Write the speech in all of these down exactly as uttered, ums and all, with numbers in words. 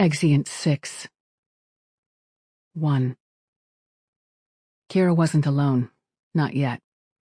Exeunt six. one. Kira wasn't alone. Not yet.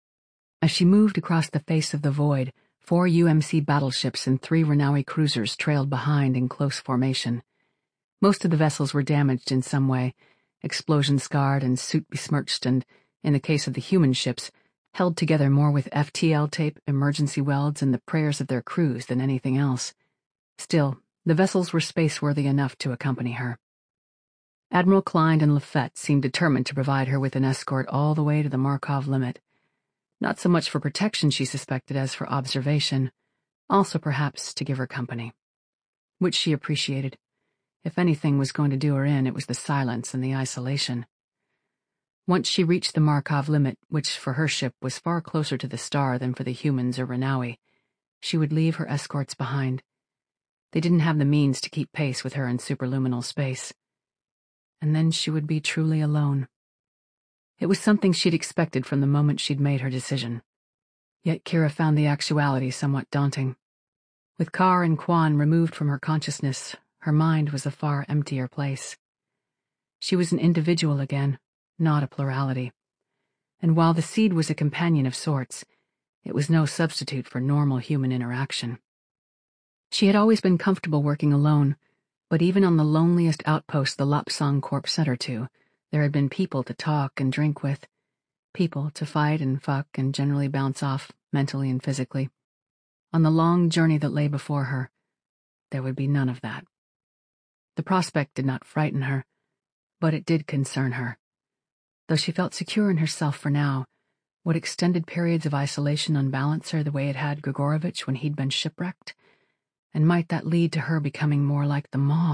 As she moved across the face of the void, four U M C battleships and three Renawi cruisers trailed behind in close formation. Most of the vessels were damaged in some way, explosion-scarred and soot-besmirched and, in the case of the human ships, held together more with F T L tape, emergency welds, and the prayers of their crews than anything else. Still, the vessels were space-worthy enough to accompany her. Admiral Klein and Lafette seemed determined to provide her with an escort all the way to the Markov limit. Not so much for protection, she suspected, as for observation, also perhaps to give her company. Which she appreciated. If anything was going to do her in, it was the silence and the isolation. Once she reached the Markov limit, which for her ship was far closer to the star than for the humans or Renawi, she would leave her escorts behind. They didn't have the means to keep pace with her in superluminal space. And then she would be truly alone. It was something she'd expected from the moment she'd made her decision. Yet Kira found the actuality somewhat daunting. With Carr and Quan removed from her consciousness, her mind was a far emptier place. She was an individual again, not a plurality. And while the seed was a companion of sorts, it was no substitute for normal human interaction. She had always been comfortable working alone, but even on the loneliest outpost the Lapsang Corps sent her to, there had been people to talk and drink with, people to fight and fuck and generally bounce off, mentally and physically. On the long journey that lay before her, there would be none of that. The prospect did not frighten her, but it did concern her. Though she felt secure in herself for now, would extended periods of isolation unbalance her the way it had Grigorovich when he'd been shipwrecked? And might that lead to her becoming more like the Maw?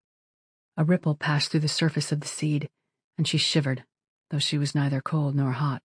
A ripple passed through the surface of the seed, and she shivered, though she was neither cold nor hot.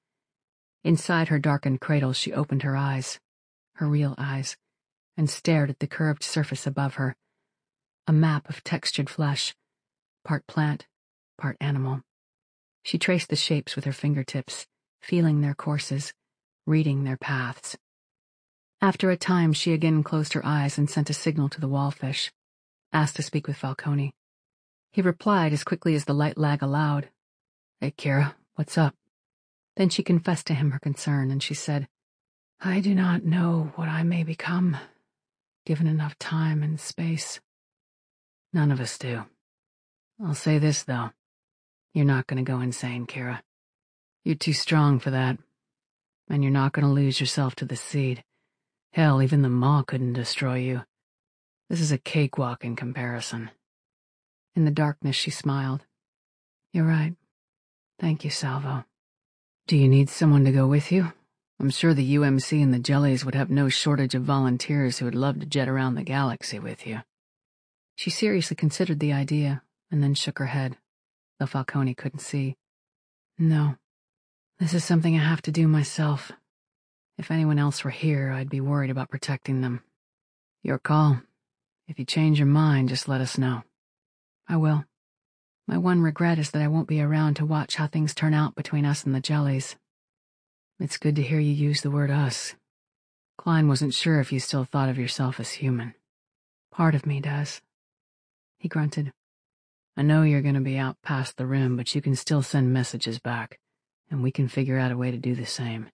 Inside her darkened cradle she opened her eyes, her real eyes, and stared at the curved surface above her, a map of textured flesh, part plant, part animal. She traced the shapes with her fingertips, feeling their courses, reading their paths. After a time, she again closed her eyes and sent a signal to the wallfish, asked to speak with Falcone. He replied as quickly as the light lag allowed. "Hey, Kira, what's up?" Then she confessed to him her concern, and she said, "I do not know what I may become, given enough time and space." "None of us do. I'll say this, though. You're not going to go insane, Kira. You're too strong for that. And you're not going to lose yourself to the seed. Hell, even the Maw couldn't destroy you. This is a cakewalk in comparison." In the darkness, she smiled. "You're right. Thank you, Salvo. Do you need someone to go with you? I'm sure the U M C and the Jellies would have no shortage of volunteers who would love to jet around the galaxy with you." She seriously considered the idea, and then shook her head, though Falcone couldn't see. "No. This is something I have to do myself. If anyone else were here, I'd be worried about protecting them." "Your call. If you change your mind, just let us know." "I will. My one regret is that I won't be around to watch how things turn out between us and the Jellies." "It's good to hear you use the word us. Klein wasn't sure if you still thought of yourself as human." "Part of me does." He grunted. "I know you're going to be out past the rim, but you can still send messages back, and we can figure out a way to do the same.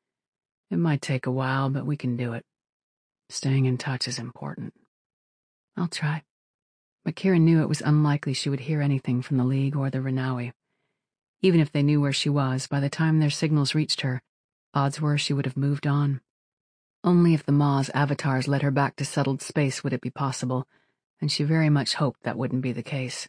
It might take a while, but we can do it. Staying in touch is important." "I'll try." But Kira knew it was unlikely she would hear anything from the League or the Renawi. Even if they knew where she was, by the time their signals reached her, odds were she would have moved on. Only if the Maw's avatars led her back to settled space would it be possible, and she very much hoped that wouldn't be the case.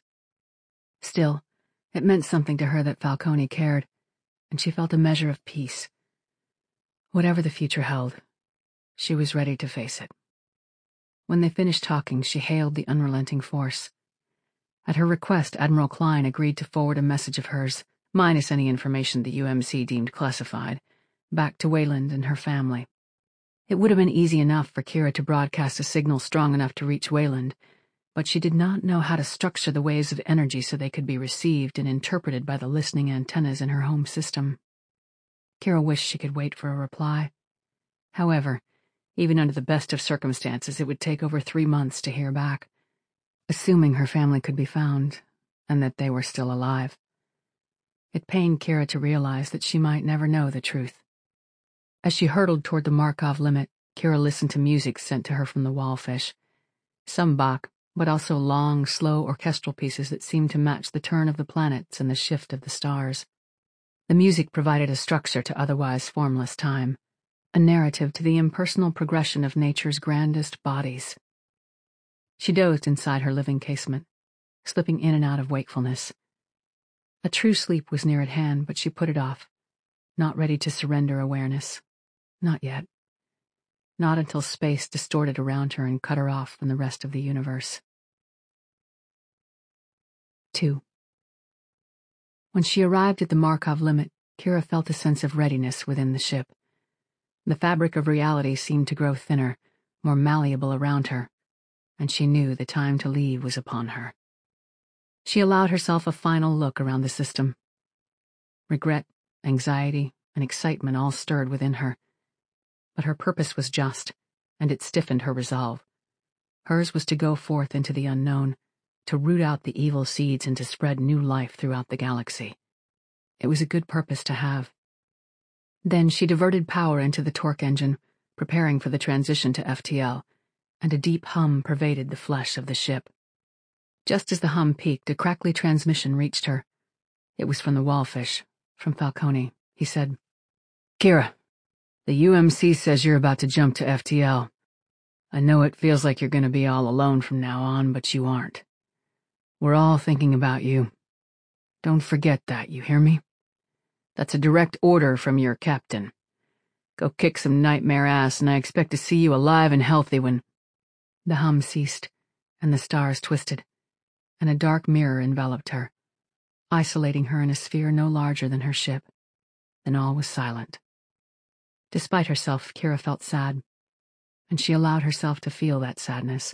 Still, it meant something to her that Falcone cared, and she felt a measure of peace. Whatever the future held, she was ready to face it. When they finished talking, she hailed the unrelenting force. At her request, Admiral Klein agreed to forward a message of hers, minus any information the U M C deemed classified, back to Wayland and her family. It would have been easy enough for Kira to broadcast a signal strong enough to reach Wayland, but she did not know how to structure the waves of energy so they could be received and interpreted by the listening antennas in her home system. Kira wished she could wait for a reply. However, even under the best of circumstances, it would take over three months to hear back. assuming her family could be found, and that they were still alive. It pained Kira to realize that she might never know the truth. As she hurtled toward the Markov limit, Kira listened to music sent to her from the Wallfish. Some Bach, but also long, slow orchestral pieces that seemed to match the turn of the planets and the shift of the stars. The music provided a structure to otherwise formless time, a narrative to the impersonal progression of nature's grandest bodies. She dozed inside her living casement, slipping in and out of wakefulness. A true sleep was near at hand, but she put it off, not ready to surrender awareness. Not yet. Not until space distorted around her and cut her off from the rest of the universe. Two. When she arrived at the Markov limit, Kira felt a sense of readiness within the ship. The fabric of reality seemed to grow thinner, more malleable around her, and she knew the time to leave was upon her. She allowed herself a final look around the system. Regret, anxiety, and excitement all stirred within her. But her purpose was just, and it stiffened her resolve. Hers was to go forth into the unknown, to root out the evil seeds and to spread new life throughout the galaxy. It was a good purpose to have. Then she diverted power into the torque engine, preparing for the transition to F T L, and a deep hum pervaded the flesh of the ship. Just as the hum peaked, a crackly transmission reached her. It was from the Wallfish, from Falcone. He said, "Kira, the U M C says you're about to jump to F T L. I know it feels like you're going to be all alone from now on, but you aren't. We're all thinking about you. Don't forget that, you hear me? That's a direct order from your captain. Go kick some nightmare ass, and I expect to see you alive and healthy when—" The hum ceased, and the stars twisted, and a dark mirror enveloped her, isolating her in a sphere no larger than her ship. Then all was silent. Despite herself, Kira felt sad, and she allowed herself to feel that sadness,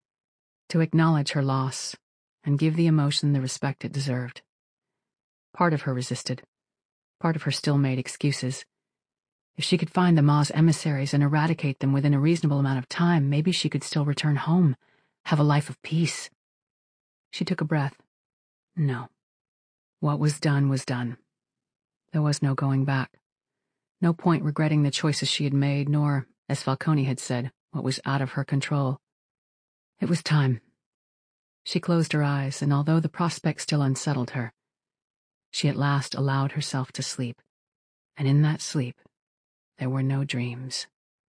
to acknowledge her loss, and give the emotion the respect it deserved. Part of her resisted. Part of her still made excuses. If she could find the Ma's emissaries and eradicate them within a reasonable amount of time, maybe she could still return home, have a life of peace. She took a breath. No. What was done was done. There was no going back. No point regretting the choices she had made, nor, as Falcone had said, what was out of her control. It was time. She closed her eyes, and although the prospect still unsettled her, she at last allowed herself to sleep, and in that sleep there were no dreams.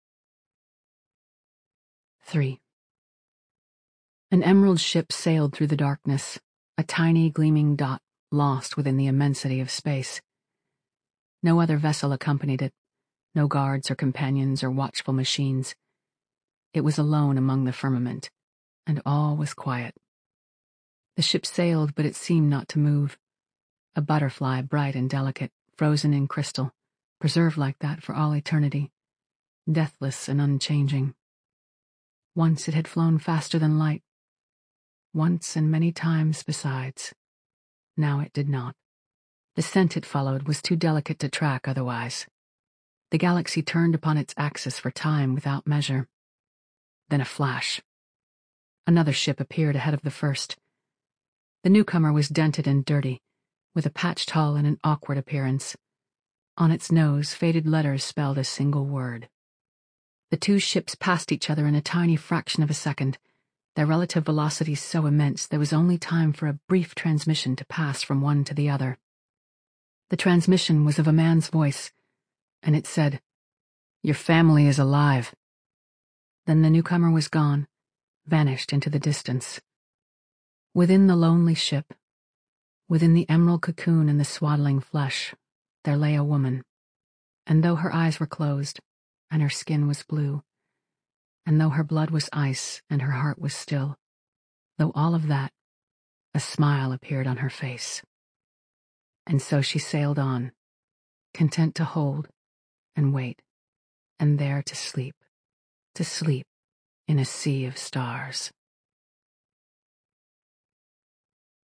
Three. An emerald ship sailed through the darkness, a tiny gleaming dot lost within the immensity of space. No other vessel accompanied it, no guards or companions or watchful machines. It was alone among the firmament, and all was quiet. The ship sailed, but it seemed not to move. A butterfly, bright and delicate, frozen in crystal, preserved like that for all eternity, deathless and unchanging. Once it had flown faster than light. Once and many times besides. Now it did not. The scent it followed was too delicate to track otherwise. The galaxy turned upon its axis for time without measure. Then a flash. Another ship appeared ahead of the first. The newcomer was dented and dirty, with a patched hull and an awkward appearance. On its nose, faded letters spelled a single word. The two ships passed each other in a tiny fraction of a second, their relative velocities so immense there was only time for a brief transmission to pass from one to the other. The transmission was of a man's voice, and it said, "Your family is alive." Then the newcomer was gone, vanished into the distance. Within the lonely ship, within the emerald cocoon and the swaddling flesh, there lay a woman, and though her eyes were closed, and her skin was blue, and though her blood was ice and her heart was still, though all of that, a smile appeared on her face. And so she sailed on, content to hold and wait, and there to sleep, to sleep in a sea of stars.